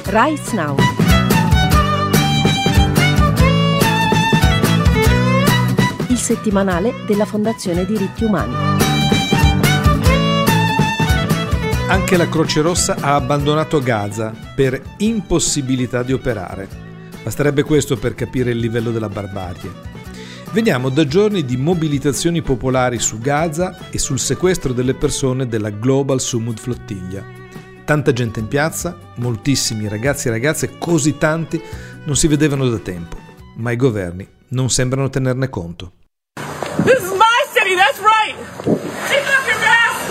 Rights Now. Il settimanale della Fondazione Diritti Umani. Anche la Croce Rossa ha abbandonato Gaza per impossibilità di operare. Basterebbe questo per capire il livello della barbarie. Veniamo da giorni di mobilitazioni popolari su Gaza e sul sequestro delle persone della Global Sumud Flottiglia. Tanta gente in piazza, moltissimi ragazzi e ragazze, così tanti, non si vedevano da tempo, ma i governi non sembrano tenerne conto. This is my city, that's right! Take off your mask!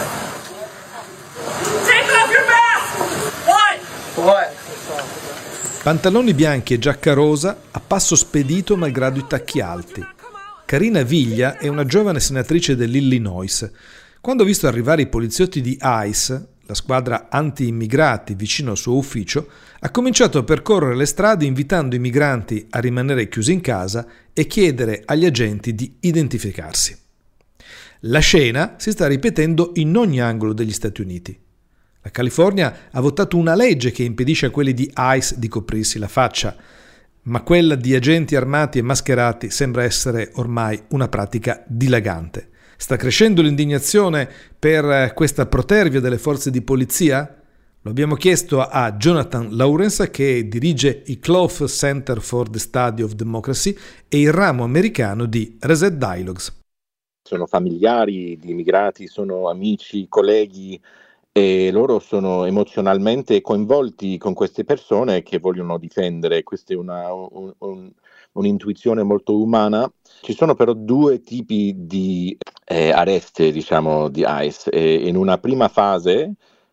Take off your mask! What? Pantaloni bianchi e giacca rosa, a passo spedito malgrado i tacchi alti. Karina Viglia è una giovane senatrice dell'Illinois. Quando ha visto arrivare i poliziotti di ICE, la squadra anti-immigrati vicino al suo ufficio, ha cominciato a percorrere le strade invitando i migranti a rimanere chiusi in casa e chiedere agli agenti di identificarsi. La scena si sta ripetendo in ogni angolo degli Stati Uniti. La California ha votato una legge che impedisce a quelli di ICE di coprirsi la faccia, ma quella di agenti armati e mascherati sembra essere ormai una pratica dilagante. Sta crescendo l'indignazione per questa protervia delle forze di polizia? Lo abbiamo chiesto a Jonathan Lawrence, che dirige il Clough Center for the Study of Democracy e il ramo americano di Reset Dialogues. Sono familiari di immigrati, sono amici, colleghi, e loro sono emozionalmente coinvolti con queste persone che vogliono difendere. Questa è un'intuizione molto umana. Ci sono però due tipi di arresti, diciamo, di ICE. In una prima fase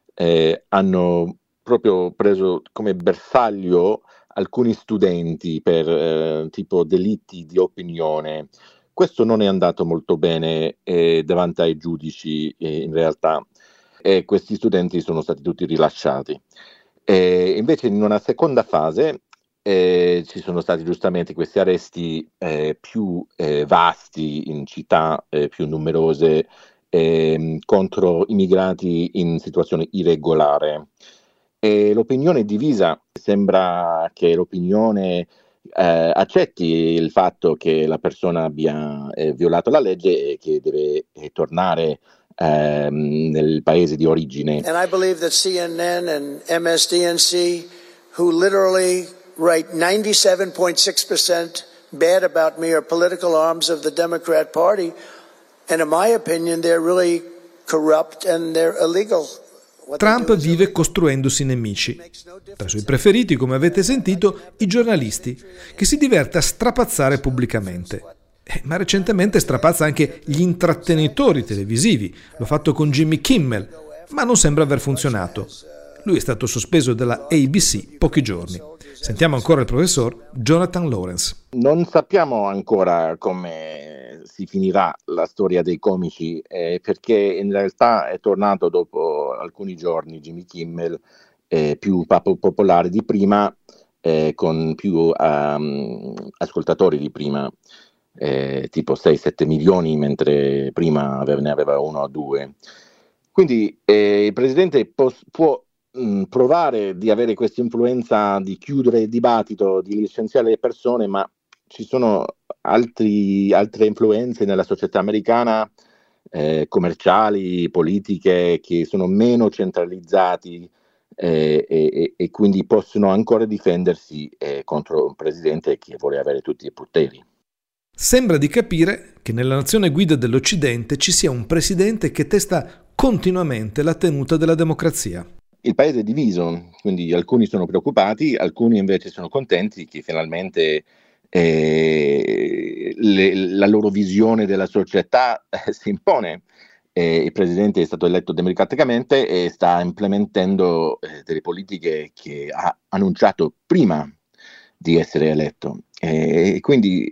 hanno proprio preso come bersaglio alcuni studenti per tipo delitti di opinione. Questo non è andato molto bene davanti ai giudici in realtà. E questi studenti sono stati tutti rilasciati. Invece in una seconda fase ci sono stati giustamente questi arresti più vasti in città più numerose contro immigrati in situazione irregolare. L'opinione è divisa, sembra che l'opinione accetti il fatto che la persona abbia violato la legge e che deve tornare nel paese di origine. And I believe that CNN and MSDNC, who literally write 97.6% bad about me, are political arms of the Democrat Party, and in my opinion they're really corrupt and they're illegal. Trump vive costruendosi nemici. Tra i suoi preferiti, come avete sentito, i giornalisti, che si diverte a strapazzare pubblicamente. Ma recentemente strapazza anche gli intrattenitori televisivi. L'ha fatto con Jimmy Kimmel, ma non sembra aver funzionato. Lui è stato sospeso dalla ABC pochi giorni. Sentiamo ancora il professor Jonathan Lawrence. Non sappiamo ancora come si finirà la storia dei comici, perché in realtà è tornato dopo alcuni giorni Jimmy Kimmel, più popolare di prima, con più ascoltatori di prima. Tipo 6-7 milioni, mentre prima ne aveva 1 o 2. Quindi il presidente può provare di avere questa influenza di chiudere il dibattito, di licenziare le persone, ma ci sono altre influenze nella società americana, commerciali, politiche, che sono meno centralizzati e quindi possono ancora difendersi contro un presidente che vuole avere tutti i poteri. Sembra di capire che nella nazione guida dell'Occidente ci sia un presidente che testa continuamente la tenuta della democrazia. Il paese è diviso, quindi alcuni sono preoccupati, alcuni invece sono contenti che finalmente la loro visione della società si impone. Il presidente è stato eletto democraticamente e sta implementando delle politiche che ha annunciato prima di essere eletto. Quindi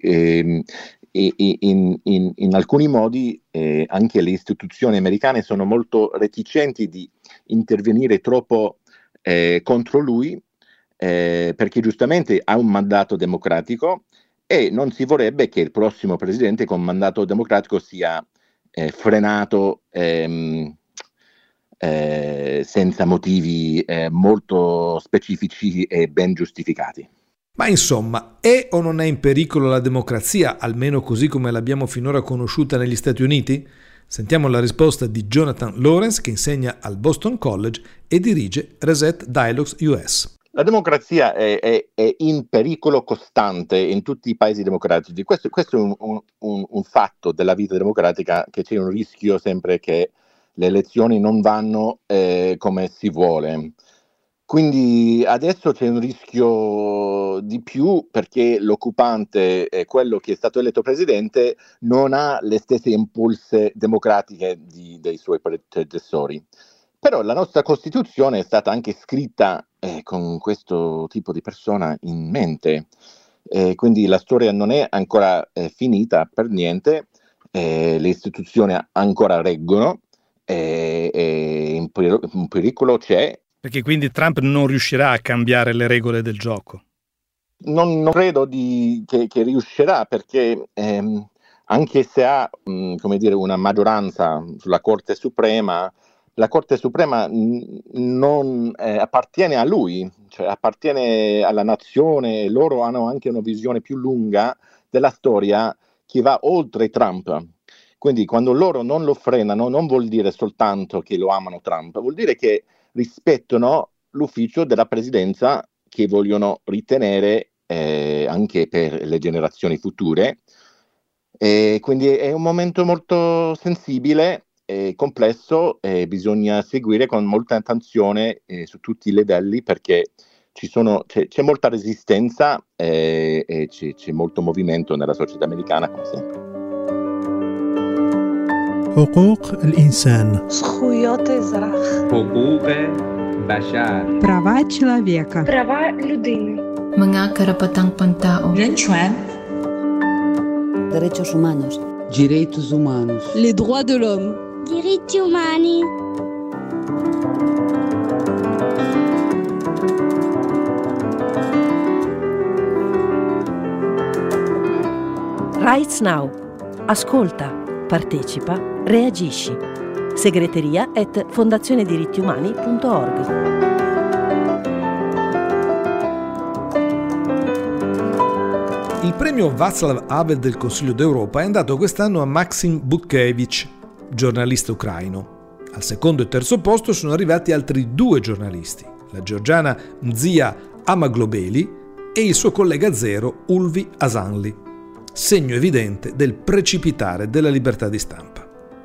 in alcuni modi anche le istituzioni americane sono molto reticenti di intervenire troppo contro lui, perché giustamente ha un mandato democratico e non si vorrebbe che il prossimo presidente con mandato democratico sia frenato senza motivi molto specifici e ben giustificati. Ma insomma, è o non è in pericolo la democrazia, almeno così come l'abbiamo finora conosciuta negli Stati Uniti? Sentiamo la risposta di Jonathan Lawrence, che insegna al Boston College e dirige Reset Dialogues US. La democrazia è in pericolo costante in tutti i paesi democratici. Questo è un fatto della vita democratica, che c'è un rischio sempre che le elezioni non vanno come si vuole. Quindi adesso c'è un rischio di più perché l'occupante, quello che è stato eletto presidente, non ha le stesse impulse democratiche dei suoi predecessori. Però la nostra Costituzione è stata anche scritta con questo tipo di persona in mente, quindi la storia non è ancora finita per niente, le istituzioni ancora reggono, un pericolo c'è. Perché quindi Trump non riuscirà a cambiare le regole del gioco? Non credo che riuscirà, perché anche se ha una maggioranza sulla Corte Suprema, la Corte Suprema non appartiene a lui, cioè appartiene alla nazione, e loro hanno anche una visione più lunga della storia che va oltre Trump. Quindi quando loro non lo frenano non vuol dire soltanto che lo amano Trump, vuol dire che rispettano l'ufficio della presidenza, che vogliono ritenere anche per le generazioni future. Quindi è un momento molto sensibile, complesso, e bisogna seguire con molta attenzione su tutti i livelli, perché c'è molta resistenza e c'è molto movimento nella società americana, come sempre. حقوق الإنسان. زخويات الأزرار. حقوق بشر. Права человека. Права людини. Mga karapatang-pantao. Renchuan. Derechos humanos. Direitos humanos. Les droits de l'homme. Diritti umani. Rights Now. Ascolta, partecipa, reagisci. segreteria@fondazioneDirittiUmani.org. Il premio Václav Havel del Consiglio d'Europa è andato quest'anno a Maxim Butkevich, giornalista ucraino. Al secondo e terzo posto sono arrivati altri 2 giornalisti, la georgiana Mzia Amaglobeli e il suo collega zero Ulvi Asanli, segno evidente del precipitare della libertà di stampa.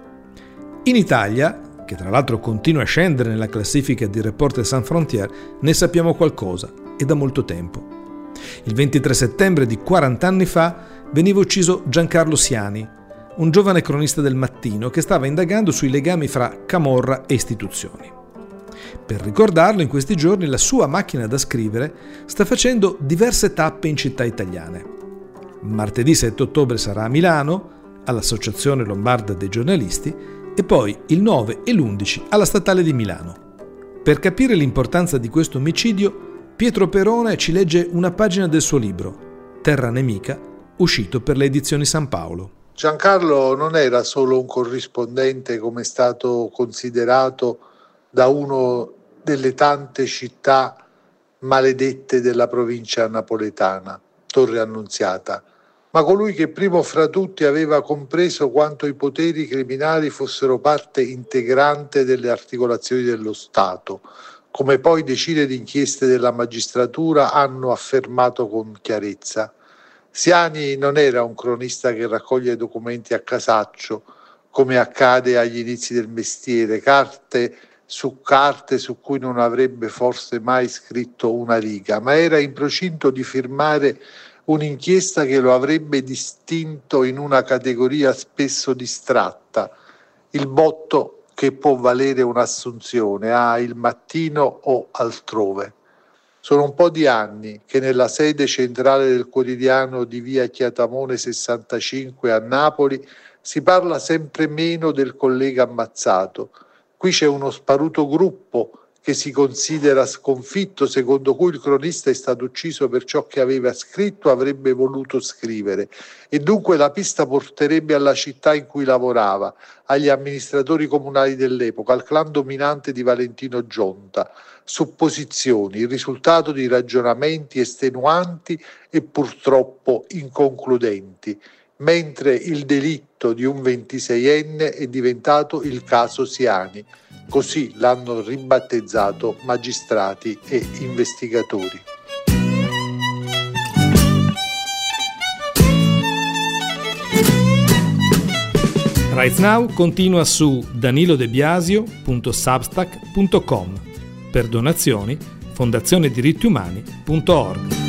In Italia, che tra l'altro continua a scendere nella classifica di Reporters Sans Frontières, ne sappiamo qualcosa, e da molto tempo. Il 23 settembre di 40 anni fa veniva ucciso Giancarlo Siani, un giovane cronista del Mattino che stava indagando sui legami fra camorra e istituzioni. Per ricordarlo, in questi giorni la sua macchina da scrivere sta facendo diverse tappe in città italiane. Martedì 7 ottobre sarà a Milano, all'Associazione Lombarda dei Giornalisti, e poi il 9 e l'11 alla Statale di Milano. Per capire l'importanza di questo omicidio, Pietro Perone ci legge una pagina del suo libro, Terra Nemica, uscito per le edizioni San Paolo. Giancarlo non era solo un corrispondente, come è stato considerato da uno delle tante città maledette della provincia napoletana, Torre Annunziata, ma colui che primo fra tutti aveva compreso quanto i poteri criminali fossero parte integrante delle articolazioni dello Stato, come poi decine di inchieste della magistratura hanno affermato con chiarezza. Siani non era un cronista che raccoglie documenti a casaccio, come accade agli inizi del mestiere, carte su cui non avrebbe forse mai scritto una riga, ma era in procinto di firmare un'inchiesta che lo avrebbe distinto in una categoria spesso distratta, il botto che può valere un'assunzione a Il Mattino o altrove. Sono un po' di anni che nella sede centrale del quotidiano di via Chiatamone 65 a Napoli si parla sempre meno del collega ammazzato. Qui c'è uno sparuto gruppo che si considera sconfitto, secondo cui il cronista è stato ucciso per ciò che aveva scritto, avrebbe voluto scrivere, e dunque la pista porterebbe alla città in cui lavorava, agli amministratori comunali dell'epoca, al clan dominante di Valentino Gionta. Supposizioni, il risultato di ragionamenti estenuanti e purtroppo inconcludenti, mentre il delitto di un 26enne è diventato il caso Siani. Così l'hanno ribattezzato magistrati e investigatori. Right Now continua su danilodebiasio.substack.com. Per donazioni, fondazionediritti umani.org.